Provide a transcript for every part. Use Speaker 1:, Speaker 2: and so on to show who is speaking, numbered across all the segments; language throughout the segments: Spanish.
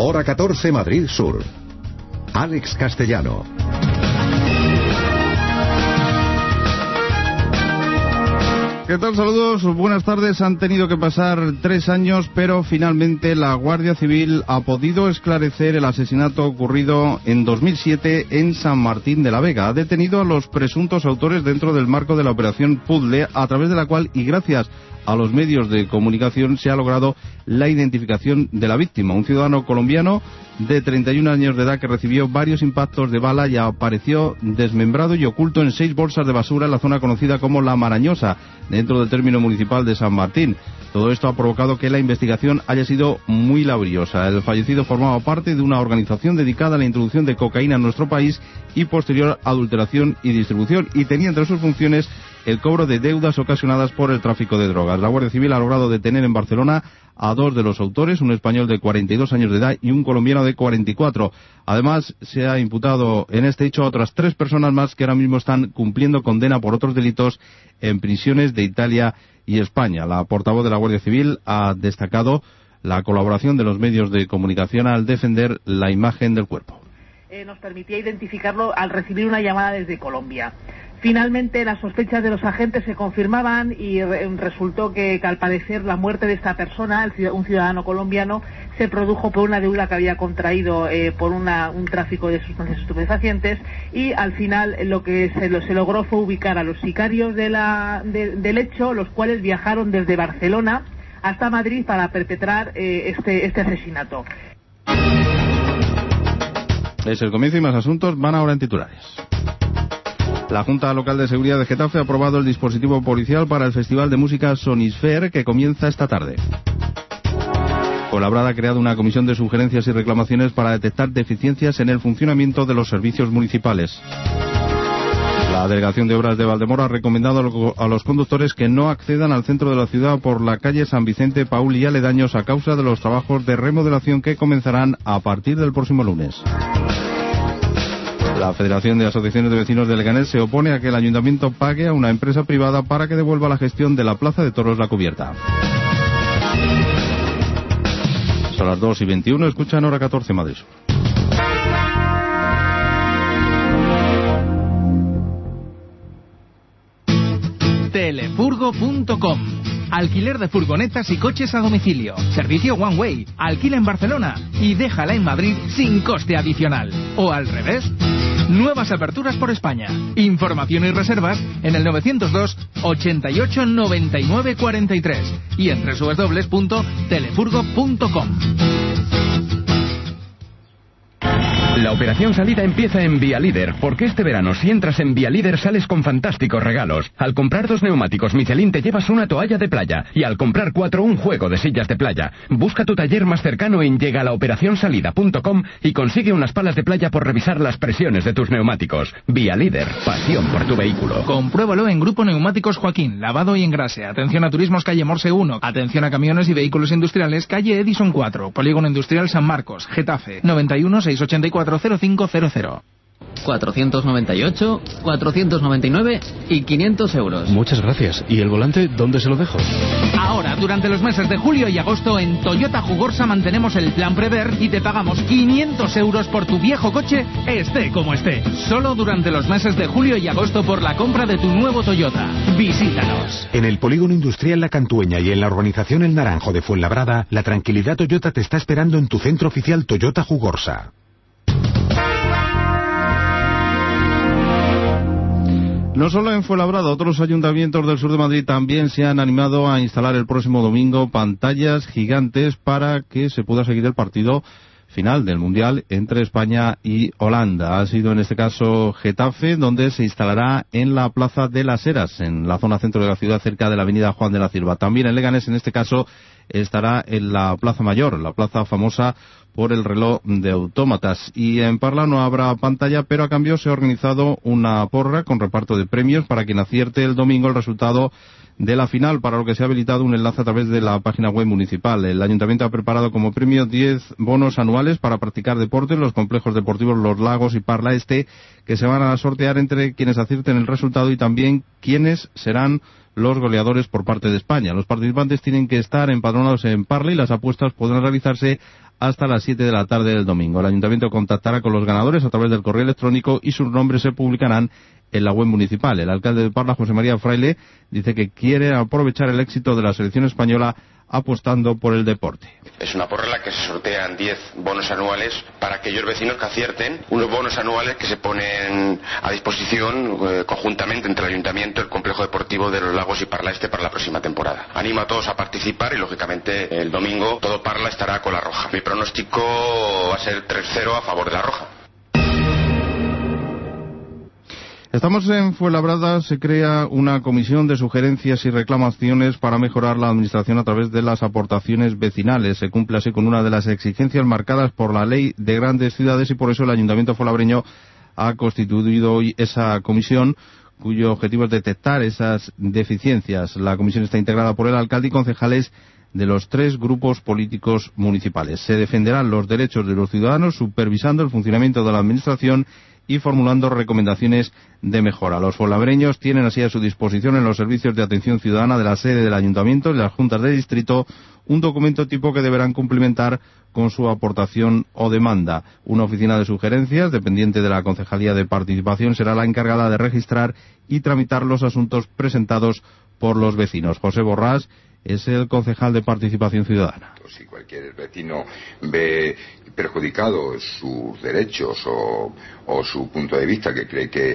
Speaker 1: Hora 14 Madrid Sur. Alex Castellano.
Speaker 2: ¿Qué tal? Saludos, buenas tardes. Han tenido que pasar 3 años, pero finalmente la Guardia Civil ha podido esclarecer el asesinato ocurrido en 2007 en San Martín de la Vega. Ha detenido a los presuntos autores dentro del marco de la operación Puzzle, a través de la cual, y gracias a los medios de comunicación, se ha logrado la identificación de la víctima, un ciudadano colombiano de 31 años de edad que recibió varios impactos de bala y apareció desmembrado y oculto en 6 bolsas de basura en la zona conocida como La Marañosa, dentro del término municipal de San Martín. Todo esto ha provocado que la investigación haya sido muy laboriosa. El fallecido formaba parte de una organización dedicada a la introducción de cocaína en nuestro país y posterior adulteración y distribución, y tenía entre sus funciones el cobro de deudas ocasionadas por el tráfico de drogas. La Guardia Civil ha logrado detener en Barcelona a 2 de los autores, un español de 42 años de edad y un colombiano de 44. Además, se ha imputado en este hecho a otras 3 personas más que ahora mismo están cumpliendo condena por otros delitos en prisiones de Italia y España. La portavoz de la Guardia Civil ha destacado la colaboración de los medios de comunicación al defender la imagen del cuerpo.
Speaker 3: Nos permitía identificarlo al recibir una llamada desde Colombia. Finalmente, las sospechas de los agentes se confirmaban y resultó que al parecer la muerte de esta persona, un ciudadano colombiano, se produjo por una deuda que había contraído por un tráfico de sustancias estupefacientes, y al final lo que se logró fue ubicar a los sicarios del hecho, los cuales viajaron desde Barcelona hasta Madrid para perpetrar este asesinato.
Speaker 2: Es el comienzo y más asuntos van ahora en titulares. La Junta Local de Seguridad de Getafe ha aprobado el dispositivo policial para el Festival de Música Sonisphere, que comienza esta tarde. Fuenlabrada ha creado una comisión de sugerencias y reclamaciones para detectar deficiencias en el funcionamiento de los servicios municipales. La Delegación de Obras de Valdemoro ha recomendado a los conductores que no accedan al centro de la ciudad por la calle San Vicente Paul y aledaños a causa de los trabajos de remodelación que comenzarán a partir del próximo lunes. La Federación de Asociaciones de Vecinos de Leganés se opone a que el Ayuntamiento pague a una empresa privada para que devuelva la gestión de la Plaza de Toros La Cubierta. Son las 2:21, escuchan Hora 14 Madrid.
Speaker 4: Telefurgo.com. Alquiler de furgonetas y coches a domicilio. Servicio One Way. Alquila en Barcelona y déjala en Madrid sin coste adicional. O al revés. Nuevas aperturas por España. Información y reservas en el 902 88 99 43 y en www.telefurgo.com.
Speaker 5: La operación salida empieza en Vía Líder, porque este verano si entras en Vía Líder sales con fantásticos regalos. Al comprar 2 neumáticos Michelin te llevas una toalla de playa y al comprar 4 un juego de sillas de playa. Busca tu taller más cercano en llegalaoperacionsalida.com y consigue unas palas de playa por revisar las presiones de tus neumáticos. Vía Líder, pasión por tu vehículo.
Speaker 4: Compruébalo en Grupo Neumáticos Joaquín, lavado y engrase. Atención a turismos calle Morse 1. Atención a camiones y vehículos industriales calle Edison 4. Polígono Industrial San Marcos, Getafe. 91 684 0500.
Speaker 6: 498, 499 y 500 euros.
Speaker 7: Muchas gracias. ¿Y el volante dónde se lo dejo?
Speaker 4: Ahora, durante los meses de julio y agosto, en Toyota Jugorsa mantenemos el plan Prever y te pagamos 500 euros por tu viejo coche, esté como esté. Solo durante los meses de julio y agosto por la compra de tu nuevo Toyota. Visítanos.
Speaker 8: En el Polígono Industrial La Cantueña y en la urbanización El Naranjo de Fuenlabrada, la tranquilidad Toyota te está esperando en tu centro oficial Toyota Jugorsa.
Speaker 2: No solo en Fuenlabrada, otros ayuntamientos del sur de Madrid también se han animado a instalar el próximo domingo pantallas gigantes para que se pueda seguir el partido final del Mundial entre España y Holanda. Ha sido en este caso Getafe, donde se instalará en la Plaza de las Heras, en la zona centro de la ciudad, cerca de la avenida Juan de la Cierva. También en Leganés, en este caso, estará en la Plaza Mayor, la plaza famosa por el reloj de autómatas. Y en Parla no habrá pantalla, pero a cambio se ha organizado una porra con reparto de premios para quien acierte el domingo el resultado de la final, para lo que se ha habilitado un enlace a través de la página web municipal. El Ayuntamiento ha preparado como premio 10 bonos anuales para practicar deporte en los complejos deportivos Los Lagos y Parla Este, que se van a sortear entre quienes acierten el resultado y también quienes serán los goleadores por parte de España. Los participantes tienen que estar empadronados en Parley y las apuestas podrán realizarse hasta las 7 de la tarde del domingo. El Ayuntamiento contactará con los ganadores a través del correo electrónico y sus nombres se publicarán en la web municipal. El alcalde de Parla, José María Fraile, dice que quiere aprovechar el éxito de la selección española apostando por el deporte.
Speaker 9: Es una porra en la que se sortean 10 bonos anuales para aquellos vecinos que acierten, unos bonos anuales que se ponen a disposición conjuntamente entre el Ayuntamiento, el Complejo Deportivo de los Lagos y Parla Este para la próxima temporada. Animo a todos a participar y lógicamente el domingo todo Parla estará con la roja. Mi pronóstico va a ser 3-0 a favor de la roja.
Speaker 2: Estamos en Fuenlabrada, se crea una comisión de sugerencias y reclamaciones para mejorar la administración a través de las aportaciones vecinales. Se cumple así con una de las exigencias marcadas por la ley de grandes ciudades y por eso el Ayuntamiento fuenlabreño ha constituido hoy esa comisión cuyo objetivo es detectar esas deficiencias. La comisión está integrada por el alcalde y concejales de los 3 grupos políticos municipales. Se defenderán los derechos de los ciudadanos supervisando el funcionamiento de la administración y formulando recomendaciones de mejora. Los fuenlabreños tienen así a su disposición en los servicios de atención ciudadana de la sede del Ayuntamiento y las juntas de distrito un documento tipo que deberán cumplimentar con su aportación o demanda. Una oficina de sugerencias, dependiente de la Concejalía de Participación, será la encargada de registrar y tramitar los asuntos presentados por los vecinos. José Borrás es el concejal de Participación Ciudadana.
Speaker 10: Si cualquier vecino ve perjudicados sus derechos o su punto de vista, que cree que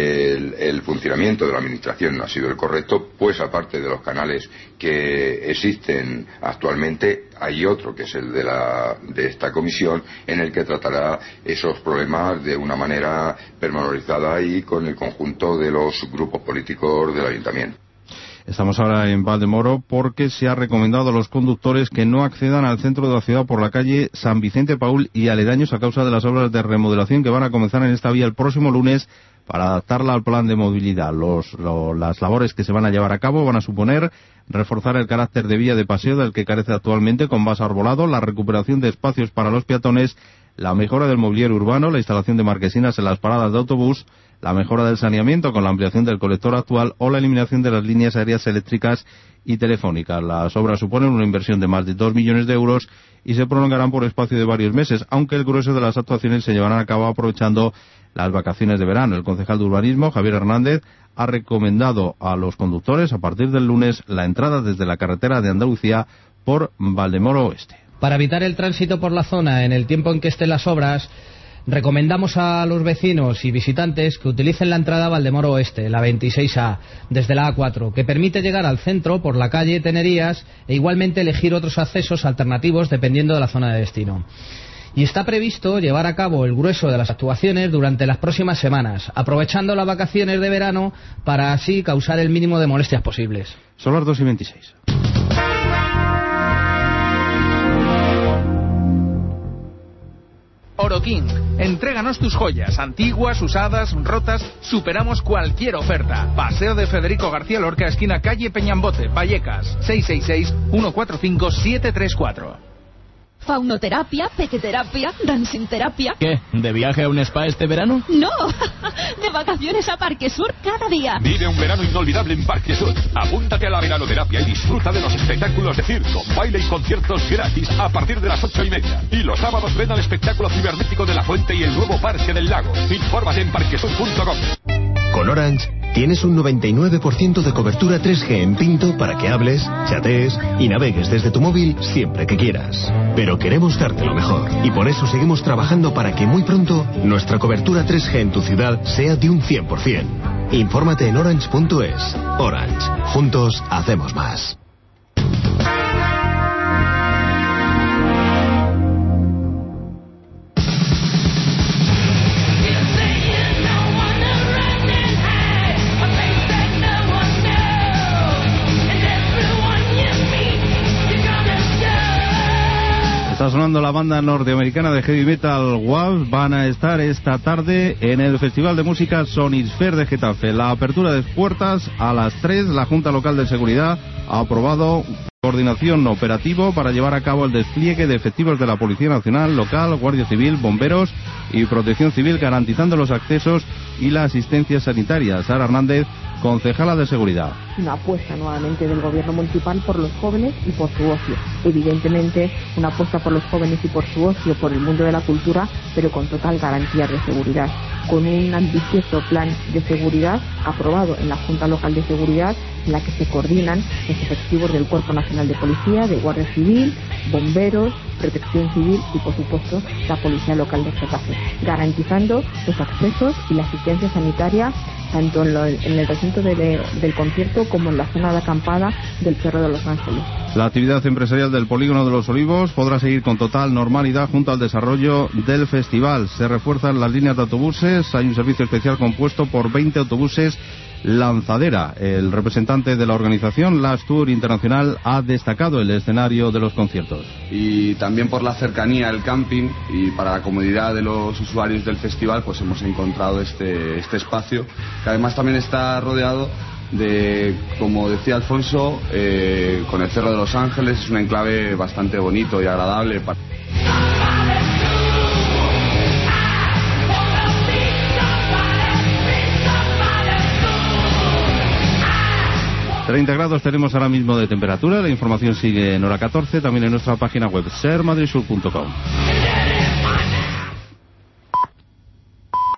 Speaker 10: el funcionamiento de la administración no ha sido el correcto, pues aparte de los canales que existen actualmente, hay otro que es el de esta comisión, en el que tratará esos problemas de una manera pormenorizada y con el conjunto de los grupos políticos del ayuntamiento.
Speaker 2: Estamos ahora en Valdemoro porque se ha recomendado a los conductores que no accedan al centro de la ciudad por la calle San Vicente Paúl y aledaños a causa de las obras de remodelación que van a comenzar en esta vía el próximo lunes para adaptarla al plan de movilidad. Las labores que se van a llevar a cabo van a suponer reforzar el carácter de vía de paseo del que carece actualmente con más arbolado, la recuperación de espacios para los peatones, la mejora del mobiliario urbano, la instalación de marquesinas en las paradas de autobús, la mejora del saneamiento con la ampliación del colector actual o la eliminación de las líneas aéreas eléctricas y telefónicas. Las obras suponen una inversión de más de 2 millones de euros y se prolongarán por espacio de varios meses, aunque el grueso de las actuaciones se llevarán a cabo aprovechando las vacaciones de verano. El concejal de urbanismo, Javier Hernández, ha recomendado a los conductores a partir del lunes la entrada desde la carretera de Andalucía por Valdemoro Oeste.
Speaker 11: Para evitar el tránsito por la zona en el tiempo en que estén las obras, recomendamos a los vecinos y visitantes que utilicen la entrada a Valdemoro Oeste, la 26A, desde la A4, que permite llegar al centro por la calle Tenerías e igualmente elegir otros accesos alternativos dependiendo de la zona de destino. Y está previsto llevar a cabo el grueso de las actuaciones durante las próximas semanas, aprovechando las vacaciones de verano para así causar el mínimo de molestias posibles.
Speaker 2: Son las 2:26.
Speaker 4: Oroking, entréganos tus joyas, antiguas, usadas, rotas, superamos cualquier oferta. Paseo de Federico García Lorca, esquina calle Peñambote, Vallecas, 666-145-734.
Speaker 12: Faunoterapia, pequeterapia, dancingterapia.
Speaker 13: ¿Qué? ¿De viaje a un spa este verano?
Speaker 12: No, de vacaciones a Parque Sur cada día.
Speaker 14: Vive un verano inolvidable en Parque Sur. Apúntate a la veranoterapia y disfruta de los espectáculos de circo, baile y conciertos gratis a partir de las 8:30. Y los sábados ven al espectáculo cibernético de la Fuente y el nuevo Parque del Lago. Infórmate en parquesur.com.
Speaker 15: Con Orange tienes un 99% de cobertura 3G en Pinto para que hables, chatees y navegues desde tu móvil siempre que quieras. Pero queremos darte lo mejor y por eso seguimos trabajando para que muy pronto nuestra cobertura 3G en tu ciudad sea de un 100%. Infórmate en orange.es. Orange. Juntos hacemos más.
Speaker 2: Está sonando la banda norteamericana de heavy metal Wolf. Van a estar esta tarde en el Festival de Música Sonisphere de Getafe. La apertura de puertas a las 3. La Junta Local de Seguridad ha aprobado coordinación operativo para llevar a cabo el despliegue de efectivos de la Policía Nacional, local, Guardia Civil, bomberos y Protección Civil, garantizando los accesos y la asistencia sanitaria. Sara Hernández, concejala de Seguridad.
Speaker 16: Una apuesta nuevamente del gobierno municipal por los jóvenes y por su ocio. Evidentemente, una apuesta por los jóvenes y por su ocio, por el mundo de la cultura, pero con total garantía de seguridad. Con un ambicioso plan de seguridad aprobado en la Junta Local de Seguridad, en la que se coordinan los efectivos del Cuerpo Nacional de Policía, de Guardia Civil, bomberos, Protección Civil y, por supuesto, la Policía Local de Getafe, garantizando los accesos y la asistencia sanitaria tanto en el recinto del concierto como en la zona de acampada del Cerro de los Ángeles.
Speaker 2: La actividad empresarial del Polígono de los Olivos podrá seguir con total normalidad junto al desarrollo del festival. Se refuerzan las líneas de autobuses, hay un servicio especial compuesto por 20 autobuses lanzadera. El representante de la organización, Last Tour Internacional, ha destacado el escenario de los conciertos.
Speaker 17: Y también por la cercanía al camping y para la comodidad de los usuarios del festival, pues hemos encontrado este espacio, que además también está rodeado de, como decía Alfonso, con el Cerro de los Ángeles. Es un enclave bastante bonito y agradable.
Speaker 2: 30 grados tenemos ahora mismo de temperatura. La información sigue en hora 14, también en nuestra página web sermadridsur.com.